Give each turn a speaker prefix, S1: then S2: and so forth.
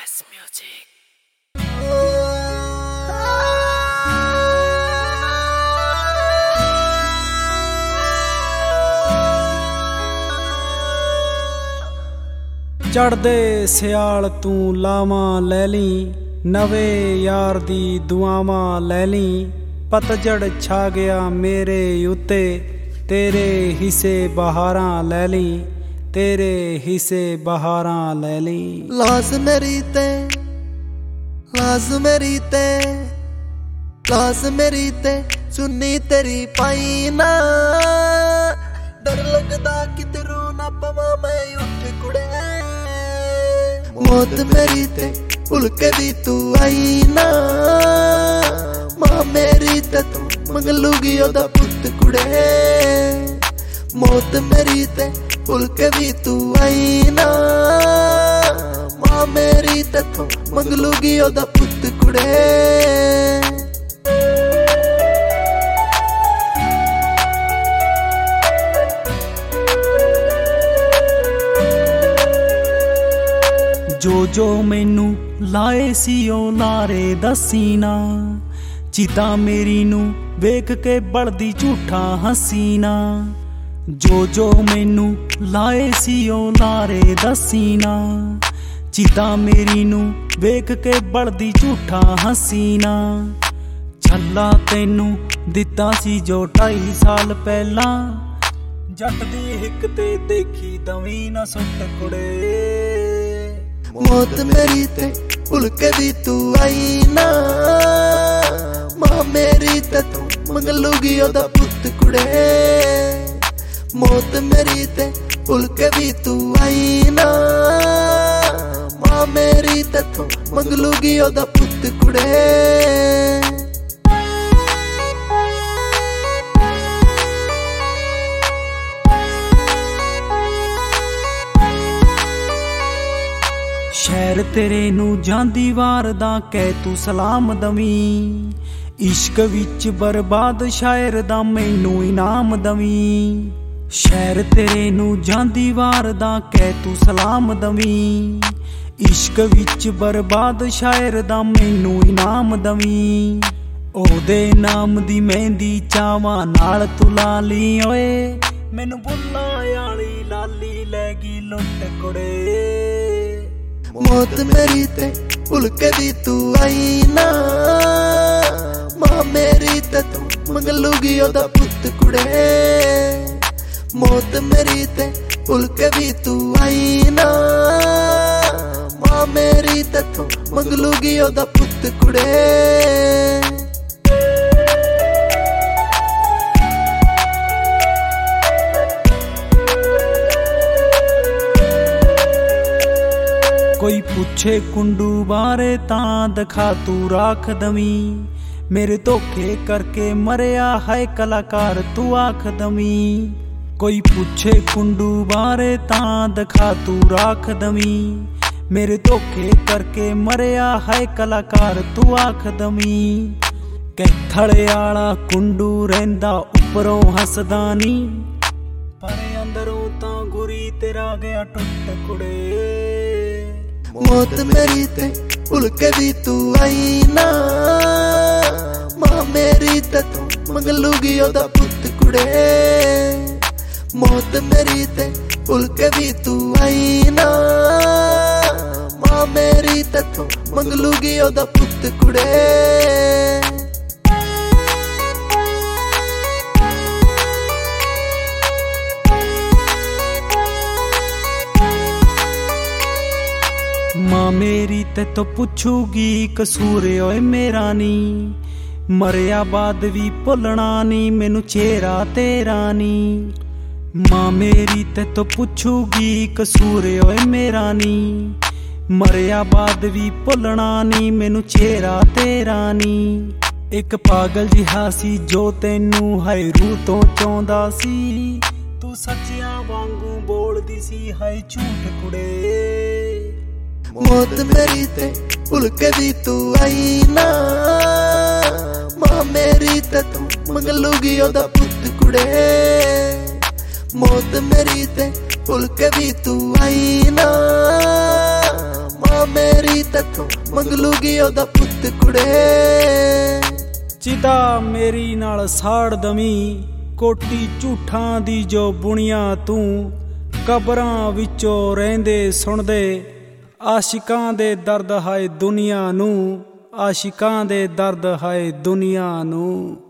S1: S Music।
S2: ਚੜ੍ਹਦੇ ਸਿਆਲ ਤੂੰ ਲਾਵਾਂ ਲੈ ਲਈ, ਨਵੇਂ ਯਾਰ ਦੀ ਦੁਆਵਾਂ ਲੈ ਲਈ। ਪਤਝੜ ਛਾ ਗਿਆ ਮੇਰੇ ਉੱਤੇ, ਤੇਰੇ ਹਿੱਸੇ ਬਹਾਰਾਂ ਲੈ ਲਈ, ਤੇਰੇ ਹਿੱਸੇ ਬਹਾਰਾਂ ਲੈ ਲਈ।
S3: ਲਾਜ਼ ਮੇਰੀ ਤੇ ਲਾਜ਼ ਮੇਰੀ ਤੇ ਲਾਜ਼ ਮੇਰੀ ਤੇ ਸੁਣੀ ਤੇਰੀ ਪਾਈ ਨਾ। ਡਰ ਲੱਗਦਾ ਕਿਤੇ ਰੋ ਨਾ ਪਵਾਂ ਮੈਂ ਉੱਠ ਕੁੜੇ। ਮੌਤ ਮੇਰੀ ਤੇ ਭੁੱਲ ਕੇ ਵੀ ਤੂੰ ਆਈ ਨਾ। ਮਾਂ ਮੇਰੀ ਤੇ ਤੂੰ ਮੰਗ ਲੂਗੀ ਉਹਦਾ ਪੁੱਤ ਕੁੜੇ। ਮੌਤ ਮੇਰੀ ਤੇ ਭੁੱਲ ਕੇ ਵੀ ਤੂੰ ਆਈ ਨਾ। ਮਾਂ ਮੇਰੀ ਤੇ ਤੂੰ ਮੰਗ ਲੂਗੀ ਉਹਦਾ ਪੁੱਤ ਕੁੜੇ।
S2: ਜੋ ਮੈਨੂੰ ਲਾਏ ਸੀ ਉਹ ਲਾਰੇ ਦੱਸੀ ਨਾ। ਚਿਤਾ ਮੇਰੀ ਨੂੰ ਵੇਖ ਕੇ ਬਲਦੀ ਝੂਠਾ ਹੱਸੀ ਨਾ। ਜੋ ਮੈਨੂੰ ਲਾਏ ਸੀ ਉਹ ਲਾਰੇ ਦੱਸੀ ਨਾ। ਚਿਤਾ ਮੇਰੀ ਨੂੰ ਵੇਖ ਕੇ ਬਲਦੀ ਝੂਠਾ ਹੱਸੀ ਨਾ। ਛੱਲਾ ਤੈਨੂੰ ਦਿੱਤਾ ਸੀ ਜੋ 2.5 ਸਾਲ ਪਹਿਲਾਂ। ਜੱਟ ਦੀ ਹਿੱਕ ਤੇ ਦੇਖੀ ਦਵੀਂ ਨਾ ਸੁੱਟ ਕੁੜੇ।
S3: ਮੌਤ ਮੇਰੀ ਤੇ ਭੁੱਲ ਕੇ ਵੀ ਤੂੰ ਆਈ ਨਾ। ਮਾਂ ਮੇਰੀ ਤੇ ਤੂੰ ਮੰਗ ਲੂਗੀ ਉਹਦਾ ਪੁੱਤ ਕੁੜੇ। ਮੌਤ ਮੇਰੀ ਤੇ ਭੁੱਲ ਕੇ ਵੀ ਤੂੰ ਆਈ ਨਾ। ਮਾਂ ਮੇਰੀ ਤੇ ਤੂੰ ਮੰਗ ਲੂਗੀ ਉਹਦਾ ਪੁੱਤ ਕੁੜੇ।
S2: ਸ਼ਹਿਰ ਤੇਰੇ ਨੂੰ ਜਾਂਦੀ ਵਾਰ ਦਾ ਕਹਿ ਤੂੰ ਸਲਾਮ ਦਵੀਂ। ਇਸ਼ਕ ਵਿੱਚ ਬਰਬਾਦ ਸ਼ਾਇਰ ਦਾ ਮੈਨੂੰ ਇਨਾਮ ਦਵੀਂ। ਸ਼ਹਿਰ ਤੇਰੇ ਨੂੰ ਜਾਂਦੀ ਵਾਰ ਦਾ ਕਹਿ ਤੂੰ ਸਲਾਮ ਦਵੀਂ। ਇਸ਼ਕ ਵਿੱਚ ਬਰਬਾਦ ਸ਼ਾਇਰ ਦਾ ਮੈਨੂੰ ਇਨਾਮ ਦਵੀਂ। ਉਹਦੇ ਨਾਮ ਦੀ ਮਹਿੰਦੀ ਚਾਵਾਂ ਨਾਲ ਤੂੰ ਲਾ ਲਈ ਓਏ। ਮੈਨੂੰ ਬੁੱਲਾਂ ਵਾਲੀ ਲਾਲੀ ਲੈ ਗਈ ਲੁੱਟ ਕੁੜੇ।
S3: ਮੌਤ ਮੇਰੀ ਤੇ ਭੁੱਲ ਕੇ ਵੀ ਤੂੰ ਆਈ ਨਾ। ਮਾਂ ਮੇਰੀ ਤੇ ਤੂੰ ਮੰਗ ਲੂਗੀ ਉਹਦਾ ਪੁੱਤ ਕੁੜੇ। ਮੌਤ ਮੇਰੀ ਤੇ ਭੁੱਲ ਕੇ ਵੀ ਤੂੰ ਆਈ ਨਾ। ਮਾਂ ਮੇਰੀ ਤੇ ਤੂੰ ਮੰਗ ਲੂਗੀ ਉਹਦਾ ਪੁੱਤ ਕੁੜੇ।
S2: ਕੋਈ ਪੁੱਛੇ ਕੁੰਡੂ ਬਾਰੇ ਤਾਂ ਦਿਖਾ ਤੂੰ ਰਾਖ ਦਵੀਂ। ਮੇਰੇ ਧੋਖੇ ਕਰਕੇ ਮਰਿਆ ਹੈ ਕਲਾਕਾਰ ਤੂੰ ਆਖ ਦਵੀਂ। ਕੋਈ ਪੁੱਛੇ ਕੁੰਡੂ ਬਾਰੇ ਤਾਂ ਦਿਖਾ ਤੂੰ ਰਾਖ ਦਵੀਂ। ਮੇਰੇ ਧੋਖੇ ਕਰਕੇ ਮਰਿਆ ਹੈ ਕਲਾਕਾਰ ਤੂੰ ਆਖ ਦਵੀਂ। ਕੈਥਲੇ ਵਾਲਾ ਕੁੰਡੂ ਰਹਿੰਦਾ ਉੱਪਰੋਂ ਹੱਸਦਾ ਨੀ, ਪਰ ਅੰਦਰੋਂ ਤਾਂ ਗੁਰੀ ਤੇਰਾ ਗਿਆ ਟੁੱਟ ਕੁੜੇ।
S3: ਮੌਤ ਮੇਰੀ ਤੇ ਭੁੱਲ ਕੇ ਵੀ ਤੂੰ ਆਈ ਨਾ। ਮਾਂ ਮੇਰੀ ਤੇ ਤੂੰ ਮੰਗ ਲੂਗੀ ਉਹਦਾ ਪੁੱਤ ਕੁੜੇ। ਮੌਤ ਮੇਰੀ ਤੇ ਭੁੱਲ ਕੇ ਵੀ ਤੂੰ ਆਈ ਨਾ। ਮਾਂ ਮੇਰੀ ਤੇ ਤੂੰ ਮੰਗ ਲੂਗੀ ਉਹਦਾ ਪੁੱਤ ਕੁੜੇ।
S2: ਮਾਂ ਮੇਰੀ ਤੇ ਤੋਂ ਪੁੱਛੂਗੀ ਕਸੂਰ ਓਏ ਮੇਰਾ ਨੀ। ਮਰਿਆ ਬਾਅਦ ਵੀ ਭੁੱਲਣਾ ਨੀ ਮੈਨੂੰ ਚਿਹਰਾ ਤੇਰਾ ਨੀ। ਮਾਂ ਮੇਰੀ ਤੇ ਤੋਂ ਪੁੱਛੂਗੀ ਕਸੂਰ ਓਏ ਮੇਰਾ ਨੀ। ਮਰਿਆ ਬਾਅਦ ਵੀ ਭੁੱਲਣਾ ਨੀ ਮੈਨੂੰ ਚਿਹਰਾ ਤੇਰਾ ਨੀ। ਇੱਕ ਪਾਗਲ ਜਿਹਾ ਸੀ ਜੋ ਤੈਨੂੰ ਹਾਏ ਰੂਹ ਤੋਂ ਚਾਹੁੰਦਾ ਸੀ। ਤੂੰ ਸੱਚਿਆਂ ਵਾਂਗੂ ਬੋਲਦੀ ਸੀ ਹਾਏ ਝੂਠ ਕੁੜੇ।
S3: ਮੌਤ ਮੇਰੀ ਤੇ ਭੁੱਲ ਕੇ ਵੀ ਤੂੰ ਆਈ ਨਾ। ਮਾਂ ਮੇਰੀ ਤੇ ਤੂੰ ਮੰਗ ਲੂਗੀ ਉਹਦਾ ਪੁੱਤ ਕੁੜੇ। ਮੌਤ ਮੇਰੀ ਤੇ ਭੁੱਲ ਕੇ ਵੀ ਤੂੰ ਆਈ ਨਾ। ਮਾਂ ਮਾਂ ਮੇਰੀ ਤੈਥੋਂ ਮੰਗ ਲੂਗੀ ਉਹਦਾ ਪੁੱਤ ਕੁੜੇ।
S2: ਚਿਤਾ ਮੇਰੀ ਨਾਲ ਸਾੜ ਦਵੀਂ ਕੋਟੀ ਝੂਠਾਂ ਦੀ ਜੋ ਬੁਣੀਆਂ ਤੂੰ, ਕਬਰਾਂ ਵਿੱਚੋਂ ਰਹਿੰਦੇ ਸੁਣਦੇ ਆਸ਼ਿਕਾਂ ਦੇ ਦਰਦ ਹਾਏ ਦੁਨੀਆ ਨੂੰ, ਆਸ਼ਿਕਾਂ ਦੇ ਦਰਦ ਹਾਏ ਦੁਨੀਆ ਨੂੰ।